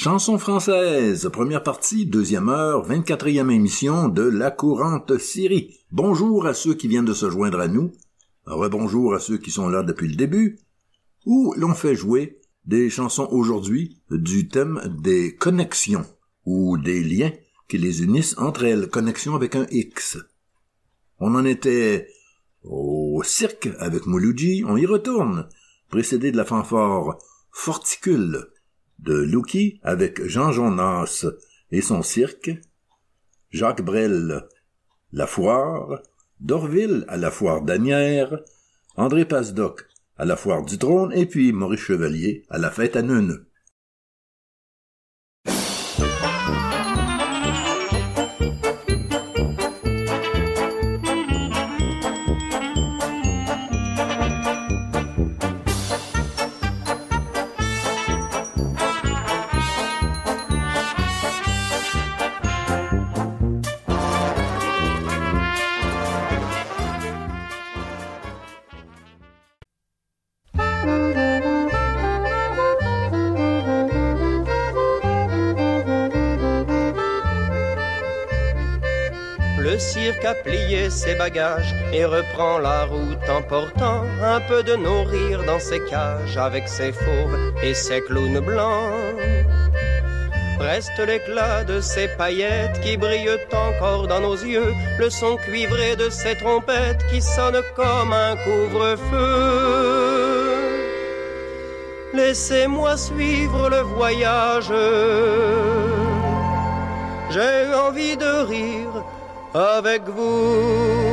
Chanson française, première partie, deuxième heure, 24e émission de La Courante Syrie. Bonjour à ceux qui viennent de se joindre à nous, rebonjour à ceux qui sont là depuis le début, où l'on fait jouer des chansons aujourd'hui du thème des connexions, ou des liens qui les unissent entre elles, connexion avec un X. On en était au cirque avec Mouloudji, on y retourne, précédé de la fanfare Forticule de Louki avec Jean Jonas et son cirque, Jacques Brel, la foire, Dorville à la foire d'Asnières, André Pasdoc à la foire du Trône et puis Maurice Chevalier à la fête à Neuneu. Le cirque a plié ses bagages et reprend la route en portant un peu de nos rires dans ses cages avec ses fauves et ses clowns blancs. Reste l'éclat de ses paillettes qui brillent encore dans nos yeux, le son cuivré de ses trompettes qui sonne comme un couvre-feu. Laissez-moi suivre le voyage, j'ai envie de rire avec vous,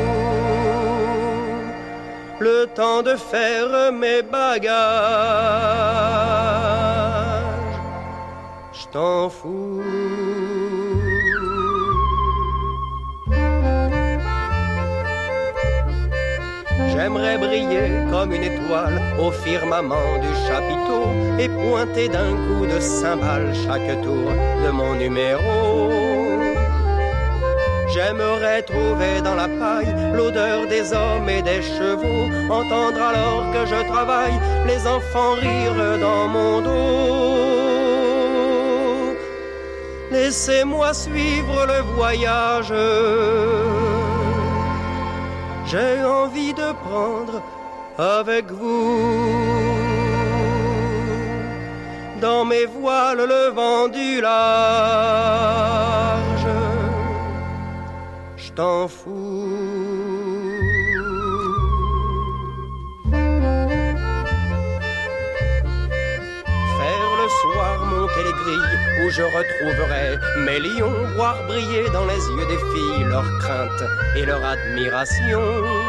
le temps de faire mes bagages, je t'en fous. J'aimerais briller comme une étoile au firmament du chapiteau et pointer d'un coup de cymbale chaque tour de mon numéro. J'aimerais trouver dans la paille l'odeur des hommes et des chevaux, entendre alors que je travaille les enfants rire dans mon dos. Laissez-moi suivre le voyage, j'ai envie de prendre avec vous dans mes voiles le vent du large. Je t'en fous. Faire le soir monter les grilles où je retrouverai mes lions, voir briller dans les yeux des filles leur crainte et leur admiration.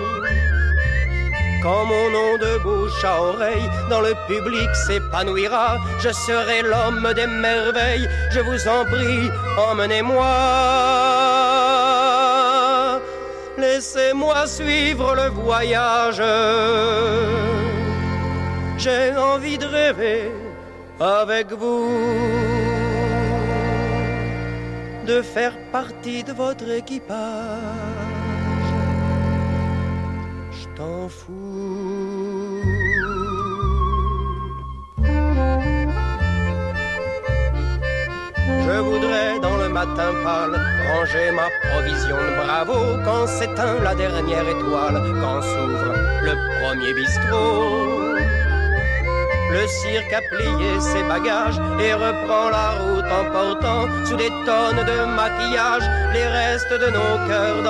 Quand mon nom de bouche à oreille dans le public s'épanouira, je serai l'homme des merveilles. Je vous en prie, emmenez-moi. Laissez-moi suivre le voyage. J'ai envie de rêver avec vous, de faire partie de votre équipage. Je t'en fous. Je voudrais dans le matin pâle ranger ma provision de bravo quand s'éteint la dernière étoile, quand s'ouvre le premier bistrot. Le cirque a plié ses bagages et reprend la route en portant sous des tonnes de maquillage les restes de nos cœurs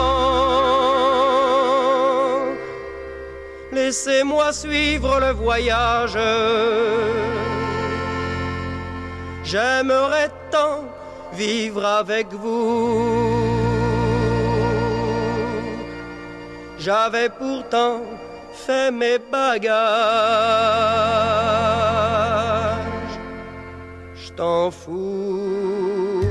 d'enfants. Laissez-moi suivre le voyage. J'aimerais tant vivre avec vous. J'avais pourtant fait mes bagages. Je t'en fous.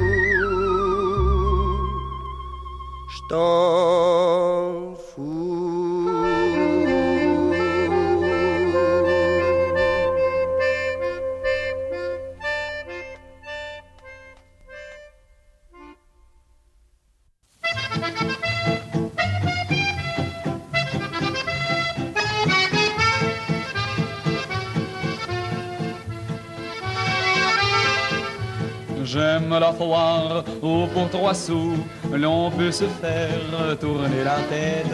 Je t'en fous. J'aime la foire où pour 3 sous l'on peut se faire tourner la tête.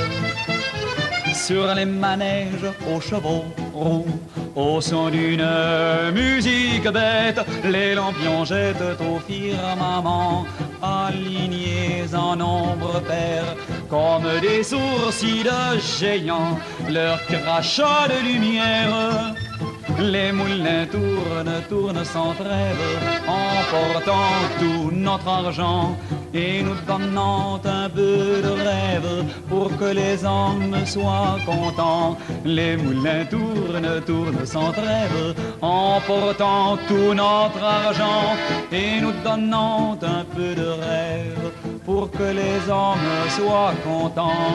Sur les manèges aux chevaux roux, au son d'une musique bête, les lampions jettent au firmament, alignés en nombre pair, comme des sourcils de géants, leur crachat de lumière. Les moulins tournent sans trêve, emportant tout notre argent et nous donnant un peu de rêve pour que les hommes soient contents. Les moulins tournent sans trêve, emportant tout notre argent et nous donnant un peu de rêve pour que les hommes soient contents.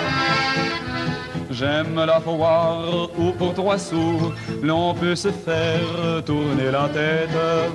J'aime la foire où pour 3 sous l'on peut se faire tourner la tête.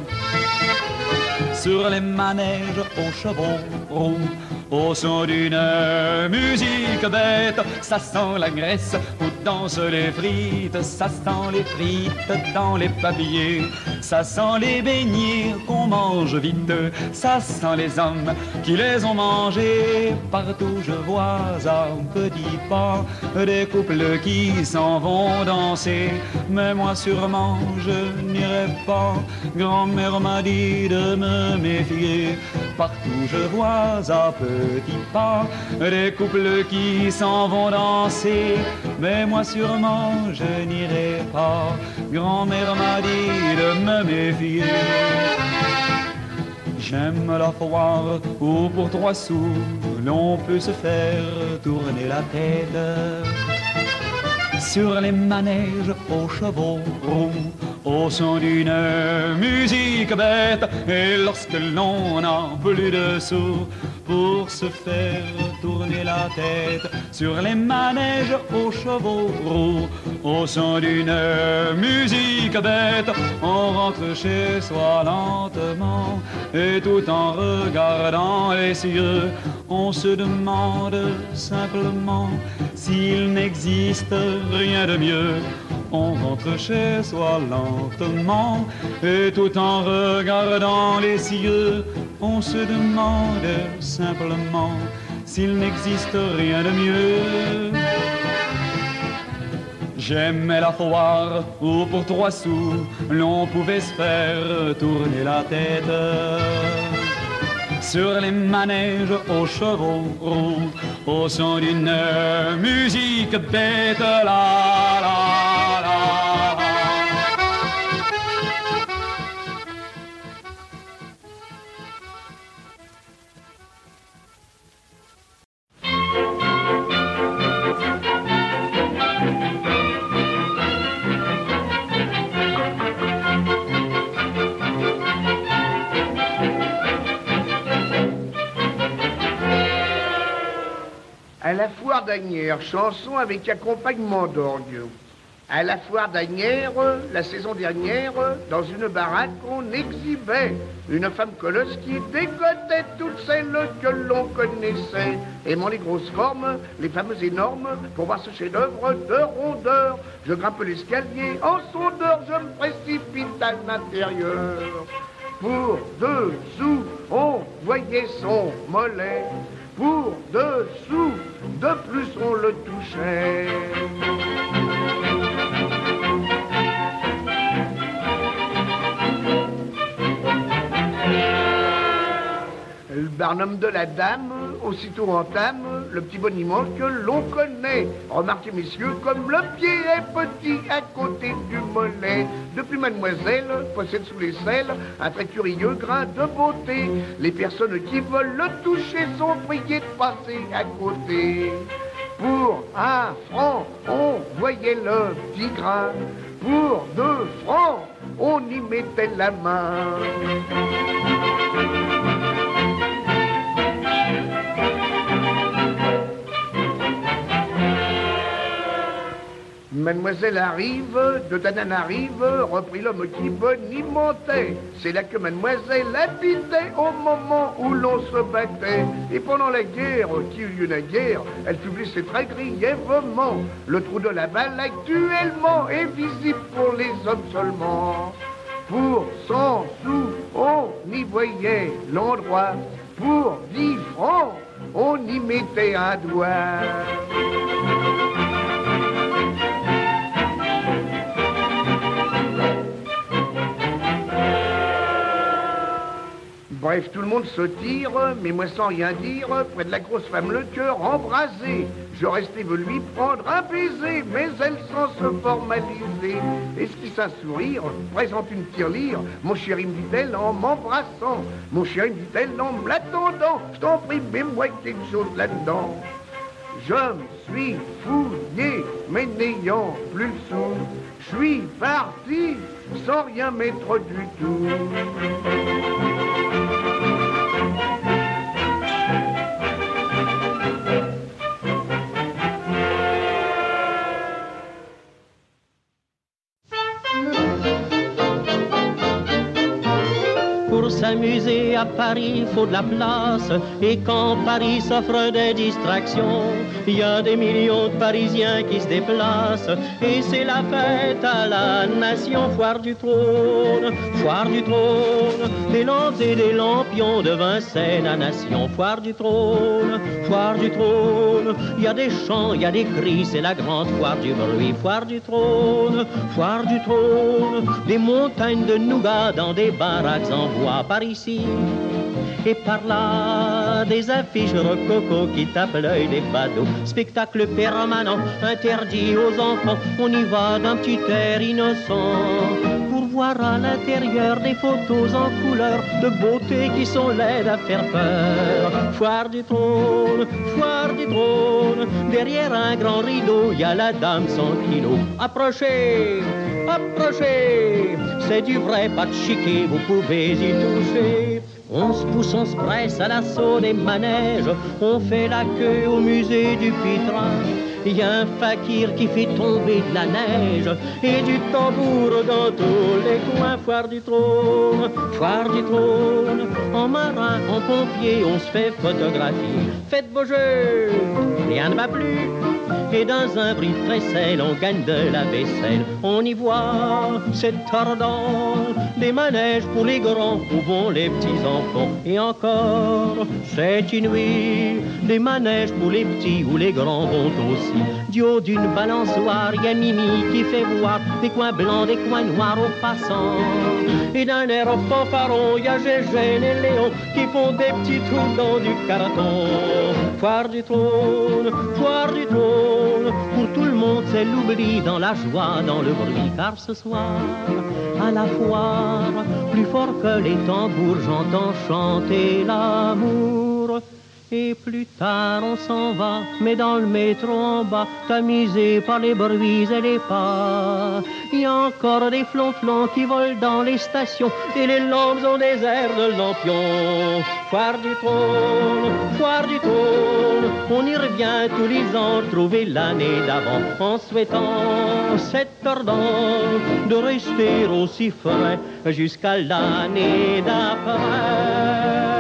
Sur les manèges aux chevaux roux, au son d'une musique bête, ça sent la graisse où dansent les frites, ça sent les frites dans les papiers, ça sent les beignets qu'on mange vite, ça sent les hommes qui les ont mangés. Partout je vois à petits pas des couples qui s'en vont danser, mais moi sûrement je n'irai pas. Grand-mère m'a dit de me méfier. Partout je vois à petits pas des couples qui s'en vont danser, mais moi sûrement je n'irai pas. Grand-mère m'a dit de me méfier. J'aime la foire où pour 3 sous l'on peut se faire tourner la tête. Sur les manèges aux chevaux roux, au son d'une musique bête, et lorsque l'on n'a plus de sous pour se faire tourner la tête, sur les manèges aux chevaux roux, au son d'une musique bête, on rentre chez soi lentement, et tout en regardant les cieux, on se demande simplement s'il n'existe rien de mieux. On rentre chez soi lentement, et tout en regardant les cieux, on se demande simplement s'il n'existe rien de mieux. J'aimais la foire où pour 3 sous l'on pouvait se faire tourner la tête. Sur les manèges aux chevaux roux, au son d'une musique bête, la la la. À la foire d'Asnières, chanson avec accompagnement d'orgue. À la foire d'Asnières, la saison dernière, dans une baraque, on exhibait une femme colosse qui dégotait toutes celles que l'on connaissait, aimant les grosses formes, les femmes énormes. Pour voir ce chef-d'œuvre de rondeur, je grimpe l'escalier en sondeur, je me précipite à l'intérieur. Pour 2 sous, on voyait son mollet. Pour 2 sous, de plus on le touchait. Le barnum de la dame, aussitôt entame le petit boniment que l'on connaît. Remarquez, messieurs, comme le pied est petit à côté du mollet. Depuis mademoiselle possède sous les selles un très curieux grain de beauté. Les personnes qui veulent le toucher sont priées de passer à côté. Pour 1 franc, on voyait le petit grain. Pour 2 francs, on y mettait la main. Mademoiselle arrive, de Tananarive, reprit l'homme qui bonimentait. C'est là que mademoiselle habitait au moment où l'on se battait. Et pendant la guerre, qui eut lieu naguère, elle fut blessée très grièvement. Le trou de la balle actuellement est visible pour les hommes seulement. Pour 100 sous, on y voyait l'endroit. Pour 10 francs, on y mettait un doigt. Bref, tout le monde se tire, mais moi sans rien dire, près de la grosse femme le cœur embrasé. Je restais veux lui prendre un baiser, mais elle sans se formaliser. Esquisse un sourire, présente une tirelire. Mon chéri, me dit-elle en m'embrassant. Mon chéri, me dit-elle en me l'attendant. Je t'en prie, mets-moi quelque chose là-dedans. Je me suis fouillé, mais n'ayant plus le sou. Je suis parti sans rien mettre du tout. Pour s'amuser à Paris, faut de la place. Et quand Paris s'offre des distractions, il y a des millions de Parisiens qui se déplacent. Et c'est la fête à la nation. Foire du trône, des lampes et des lampions de Vincennes à Nation. Foire du trône, il y a des chants, il y a des cris, c'est la grande foire du bruit. Foire du trône, des montagnes de nougat dans des baraques en bois par ici et par là, des affiches rococo qui tapent l'œil des badauds. Spectacle permanent, interdit aux enfants. On y va d'un petit air innocent pour voir à l'intérieur des photos en couleur de beauté qui sont laides à faire peur. Foire du trône, derrière un grand rideau, il y a la dame 100 kilos. Approchez, c'est du vrai pas de chiquet, vous pouvez y toucher. On se pousse, on se presse à l'assaut des manèges, on fait la queue au musée du Pitrin. Il y a un fakir qui fait tomber de la neige et du tambour dans tous les coins. Foire du trône, en marin, en pompier, on se fait photographier. Faites vos jeux, rien ne va plus. Et dans un bris de crécelle, on gagne de la vaisselle. On y voit, c'est tordant, des manèges pour les grands où vont les petits enfants. Et encore, c'est inouï, des manèges pour les petits où les grands vont aussi. Du haut d'une balançoire, il y a Mimi qui fait voir des coins blancs, des coins noirs aux passants. Et d'un air fanfaron, il y a Gégène et Léon qui font des petits trous dans du carton. Foire du trône, pour tout le monde c'est l'oubli dans la joie, dans le bruit. Car ce soir, à la foire, plus fort que les tambours, j'entends chanter l'amour. Et plus tard on s'en va, mais dans le métro en bas, tamisé par les bruits et les pas. Il y a encore des flonflons qui volent dans les stations, et les lampes ont des airs de lampions. Foire du trône, on y revient tous les ans, trouver l'année d'avant, en souhaitant, c'est tordant, de rester aussi frais jusqu'à l'année d'après.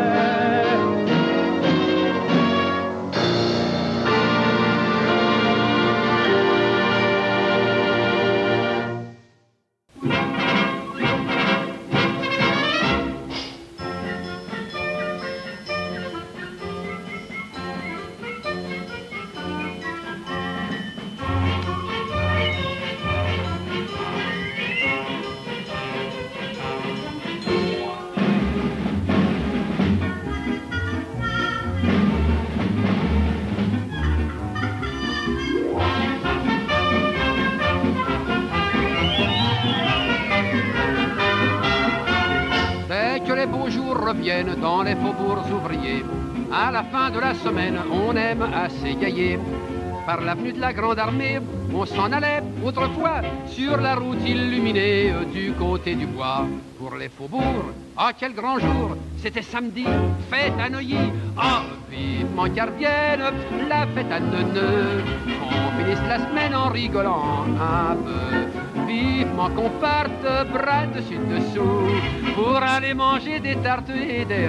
Reviennent dans les faubourgs ouvriers. À la fin de la semaine, on aime à s'égayer. Par l'avenue de la Grande Armée, on s'en allait autrefois sur la route illuminée du côté du bois. Pour les faubourgs, ah quel grand jour, c'était samedi, fête à Neuilly. Ah, vivement qu'elle revienne, la fête à Neuneu. Qu'on finisse la semaine en rigolant un peu. Vivement qu'on parte bras dessus dessous pour aller manger des tartes et des roudoudous.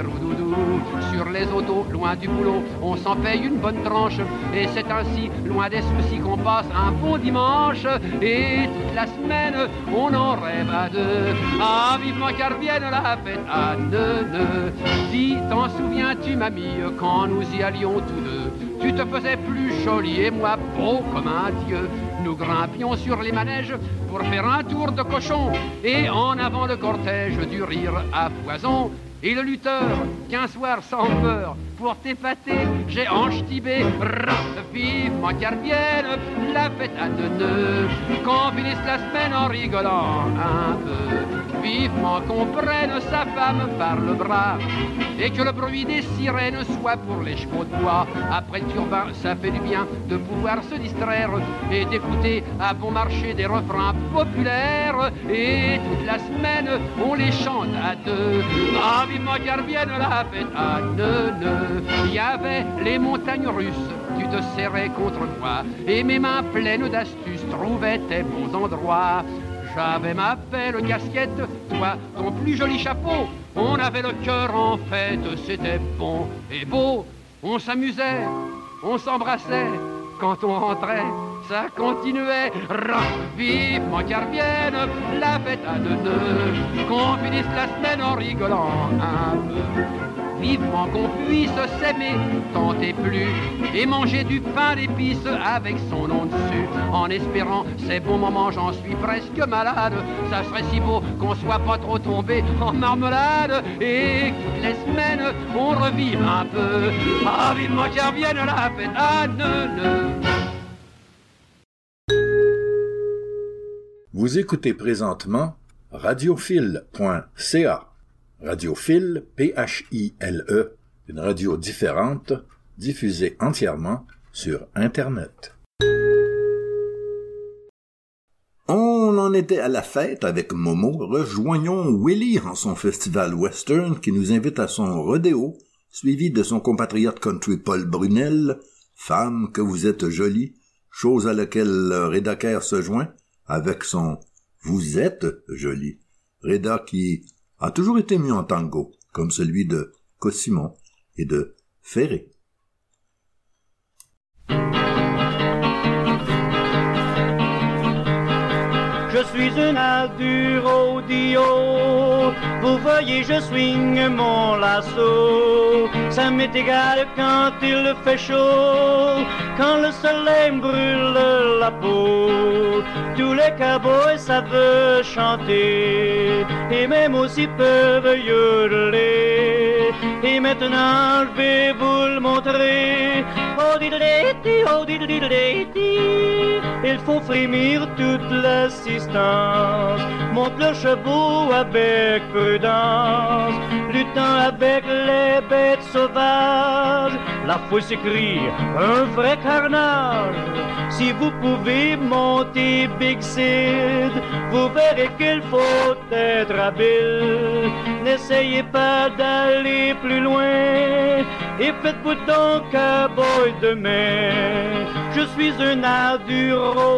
nous. Sur les autos, loin du boulot, on s'en paye une bonne tranche. Et c'est ainsi, loin des soucis, qu'on passe un bon dimanche. Et toute la semaine, on en rêve à deux. Ah, vivement qu'elle revienne la fête à Neuneu. Si t'en souviens-tu, mamie, quand nous y allions tous deux, tu te faisais plus joli et moi beau comme un dieu. Nous grimpions sur les manèges pour faire un tour de cochon. Et en avant le cortège du rire à foison. Et le lutteur, qu'un soir sans peur, pour t'épater, j'ai enchtibé, vivement qu'elle revienne la fête à Neuneu. Qu'on finisse la semaine en rigolant un peu, vivement qu'on prenne sa femme par le bras, et que le bruit des sirènes soit pour les chevaux de bois. Après le turbin, ça fait du bien de pouvoir se distraire et d'écouter à bon marché des refrains populaires. Et toute la semaine, on les chante à deux. Ah, vivement qu'elle revienne la fête à Neuneu. Il y avait les montagnes russes, tu te serrais contre moi, et mes mains pleines d'astuces trouvaient tes bons endroits. J'avais ma belle casquette, toi ton plus joli chapeau. On avait le cœur en fête, c'était bon et beau. On s'amusait, on s'embrassait, quand on rentrait, ça continuait. Vivement qu'elle revienne la fête à Neuneu. Qu'on finisse la semaine en rigolant un peu. Vivement qu'on puisse s'aimer tant et plus, et manger du pain d'épices avec son nom dessus. En espérant ces bons moments, j'en suis presque malade. Ça serait si beau qu'on soit pas trop tombé en marmelade. Et toutes les semaines, on revive un peu. Ah, vivement qu'elle revienne la fête à Neuneu. Vous écoutez présentement radiophile.ca. Radiophile, P-H-I-L-E, une radio différente, diffusée entièrement sur Internet. On en était à la fête avec Momo. Rejoignons Willie en son festival western qui nous invite à son rodéo, suivi de son compatriote country Paul Brunel. Femme, que vous êtes jolie, chose à laquelle Reda Kerr se joint avec son « Vous êtes jolie ». Reda qui a toujours été mis en tango, comme celui de Cossimon et de Ferré. Je suis un as du rodeo, vous voyez je swing mon lasso. Ça m'est égal quand il fait chaud, quand le soleil me brûle la peau. Tous les cowboys savent chanter, et même aussi peuvent yodeler. Et maintenant je vais vous le montrer. Oh diddly, oh diddly, il faut frémir toute l'assistance. Monte le chevaux avec prudence, luttant avec les bêtes sauvages. La foule s'écrie, un vrai carnage. Si vous pouvez monter Big Sid, vous verrez qu'il faut être habile. N'essayez pas d'aller plus loin, et faites-vous donc cowboy demain. Je suis un as du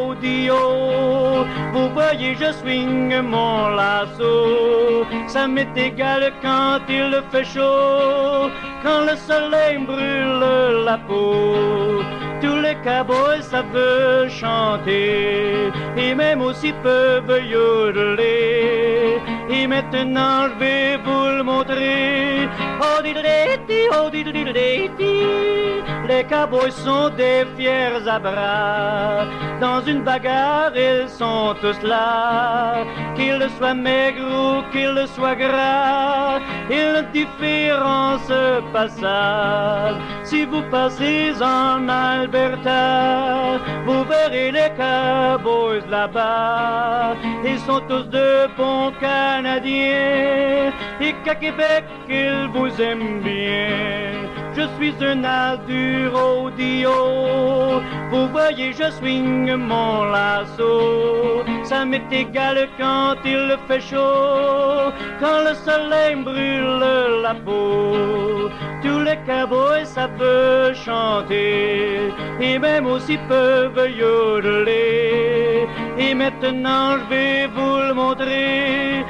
rodeo, vous voyez je swing mon lasso. Ça m'est égal quand il fait chaud, quand le soleil brûle la peau. Tous les cowboys savent chanter, et même aussi peuvent yodeler. Et maintenant je vais vous le montrer. Oh diddly, oh diddly, les cowboys sont des fiers à bras. Dans une bagarre ils sont tous là, qu'ils soient maigres ou qu'ils soient gras. Ils différence passable. Si vous passez en Alberta, vous verrez les cowboys là-bas. Ils sont tous de bons Canadiens, et qu'à Québec ils vous aiment bien. Je suis un as du rodeo, vous voyez je swing mon lasso. Ça m'est égal quand il fait chaud, quand le soleil brûle la peau. Tous les cowboys savent chanter, et même aussi peuvent yodeler. Et maintenant je vais vous le montrer. Oh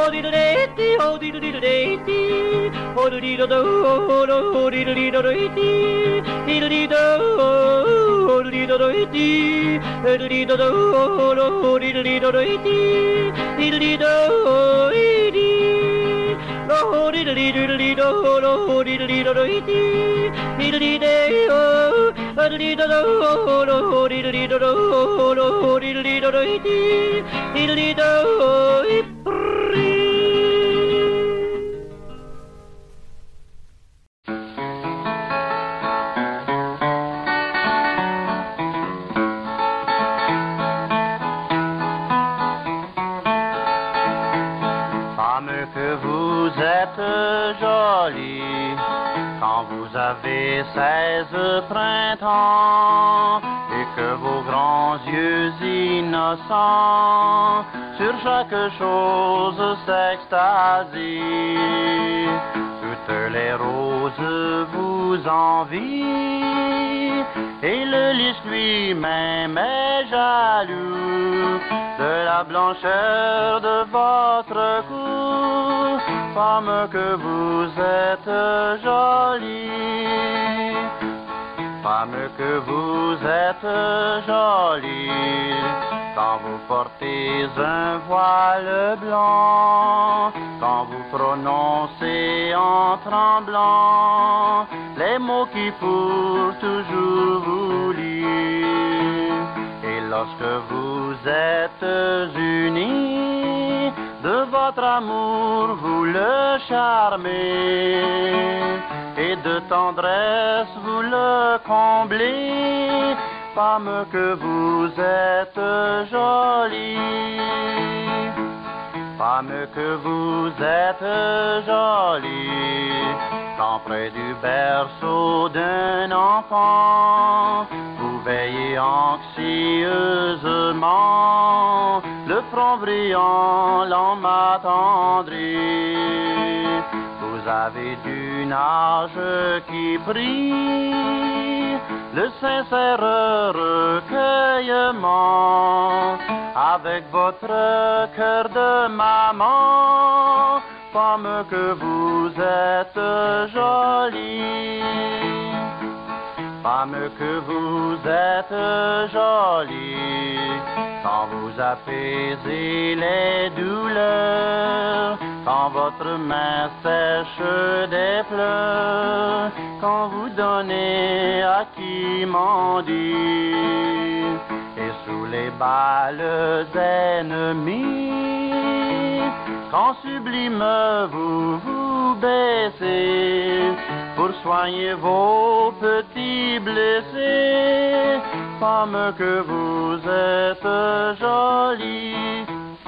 Que vous êtes jolie quand vous avez 16 printemps et que vos grands yeux innocents sur chaque chose s'extasient. Toutes les roses vous envient et le lys lui-même est jaloux de la blancheur de votre cou. Femme que vous êtes jolie, femme que vous êtes jolie, quand vous portez un voile blanc, quand vous prononcez en tremblant les mots qui pour toujours vous lient. Et lorsque vous êtes unis de votre amour, vous le charmez et de tendresse vous le comblez. Femme que vous êtes jolie, femme que vous êtes jolie, quand près du berceau d'un enfant, vous veillez anxieusement, le front brillant, l'homme attendri. Vous avez d'une âge qui prie le sincère recueillement avec votre cœur de maman. Femme que vous êtes jolie, femme que vous êtes jolie, quand vous apaisez les douleurs, quand votre main sèche des pleurs, quand vous donnez à qui mendie, et sous les balles ennemies, quand sublime vous vous baissez pour soigner vos petits blessés. Femme que vous êtes jolie.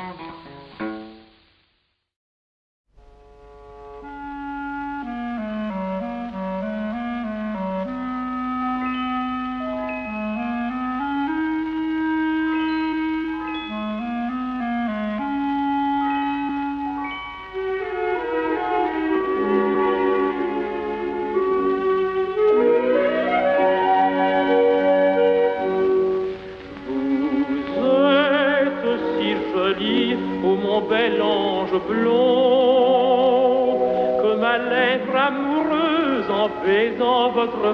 Bel ange blond, que ma lèvre amoureuse en baisant votre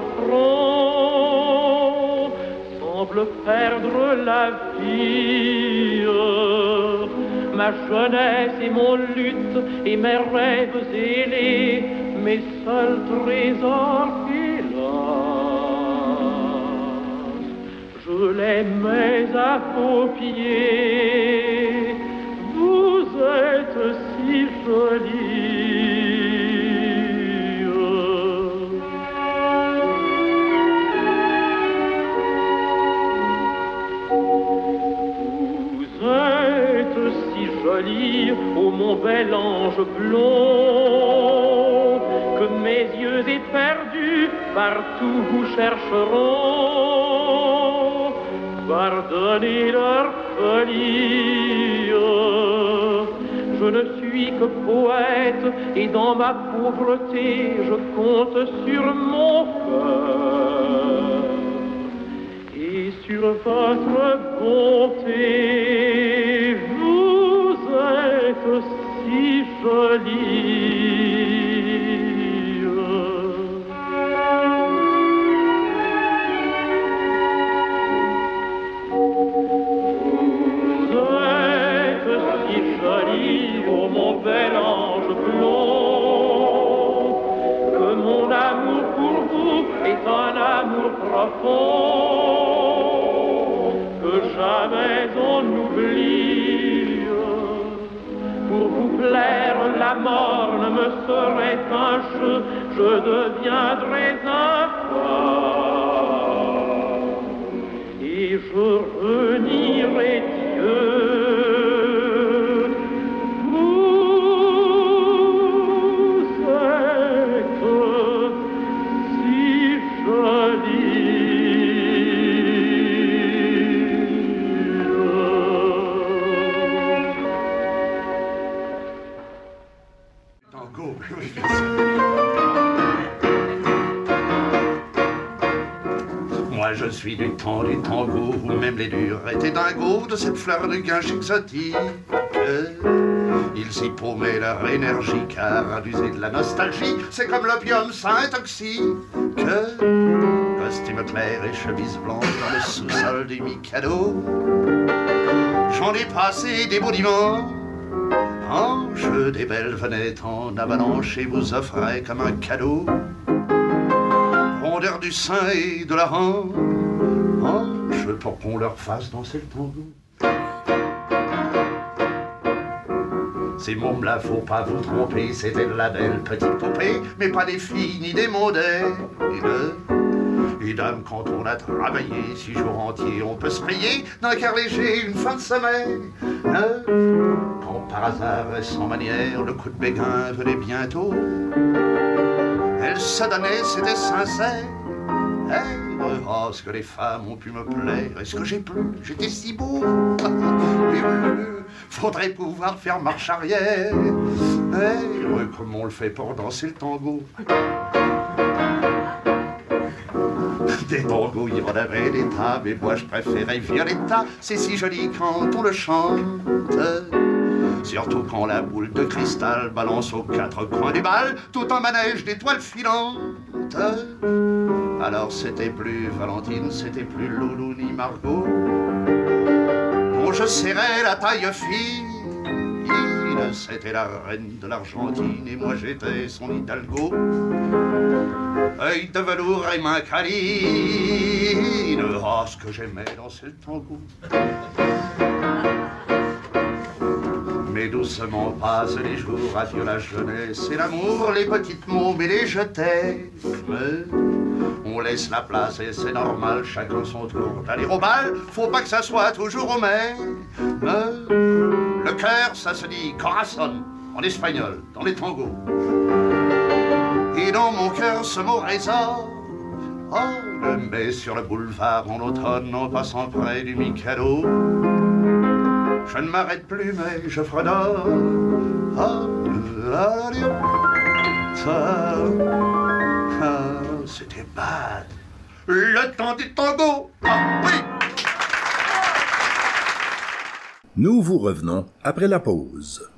front semble perdre la vie. Ma jeunesse et mon lutte et mes rêves ailés, mes seuls trésors, hélas, je les mets à vos pieds. Vous êtes si jolie. Vous êtes si jolie, ô mon bel ange blond, que mes yeux éperdus partout vous chercheront. Pardonnez leur folie. Je ne suis que poète et dans ma pauvreté je compte sur mon cœur et sur votre bonté. Vous êtes si jolie. Oh mon bel ange blond, que mon amour pour vous est un amour profond, que jamais on n'oublie. Pour vous plaire, la mort ne me serait qu'un jeu, je deviendrais un fort, et je renierai Dieu. Moi je suis du temps du tango, où même les durs étaient dingos de cette fleur de guinche exotique. Ils y paumaient leur énergie, car abuser de la nostalgie, c'est comme l'opium, ça intoxique. Costume clair et chemise blanche dans le sous-sol du Mikado. J'en ai passé des beaux dimanches, ange des belles fenêtres en avalanche, et vous offrais comme un cadeau rondeur du sein et de la hanche, pour qu'on leur fasse danser le tango. Ces mômes-là, faut pas vous tromper, c'était de la belle petite poupée, mais pas des filles ni des mondaines. Et dame, quand on a travaillé 6 jours entiers, on peut se payer d'un cœur léger une fin de semaine. Quand par hasard et sans manière, le coup de béguin venait bientôt, elle se donnait, c'était sincère. Oh, ce que les femmes ont pu me plaire, est-ce que j'ai plu, j'étais si beau. Faudrait pouvoir faire marche arrière. Comment on le fait pour danser le tango. Des tangos, il y en avait des tas, mais moi je préférais Violetta, c'est si joli quand on le chante. Surtout quand la boule de cristal balance aux 4 coins du bal, tout un manège d'étoiles filantes. Alors c'était plus Valentine, c'était plus Loulou ni Margot. Bon, je serrais la taille fine, c'était la reine de l'Argentine, et moi j'étais son Hidalgo. Œil de velours et main câline, oh ce que j'aimais danser le tango. Mais doucement passent les jours, adieu la jeunesse et l'amour, les petites mômes et les je t'aime. On laisse la place et c'est normal, chacun son tour d'aller au bal, faut pas que ça soit toujours au même. Le cœur, ça se dit corazón, en espagnol, dans les tangos. Et dans mon cœur, ce mot résonne. Oh, le mai sur le boulevard en automne, en passant près du Mikado. Je ne m'arrête plus, mais je fredonne. Oh, c'était bad. Le temps du tango. Ah, oui. Nous vous revenons après la pause.